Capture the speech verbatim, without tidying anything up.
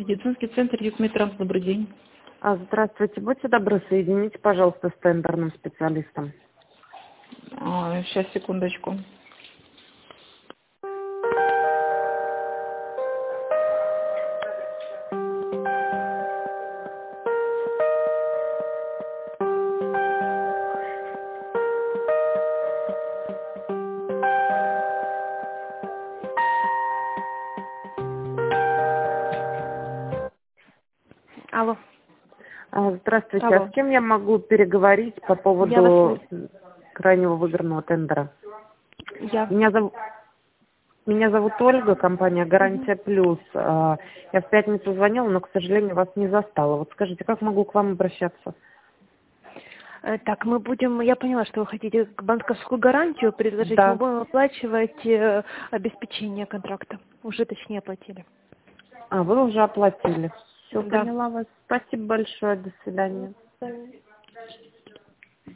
Медицинский центр Югмедтранс. Добрый день. А, Здравствуйте. Будьте добры, соедините, пожалуйста, с тендерным специалистом. А, сейчас, секундочку. Алло. А, Здравствуйте. Алло. А с кем я могу переговорить по Я вас поводу слышу. крайнего выигранного тендера? Я. Меня зовут... Меня зовут Ольга, компания «Гарантия Плюс». А, Я в пятницу звонила, но, к сожалению, вас не застала. Вот скажите, как могу к вам обращаться? Э, Так, мы будем, я поняла, что вы хотите банковскую гарантию предложить, мы Да. будем оплачивать э, обеспечение контракта. Уже точнее оплатили. А, вы уже оплатили. Все, Да. поняла вас. Спасибо большое. До свидания.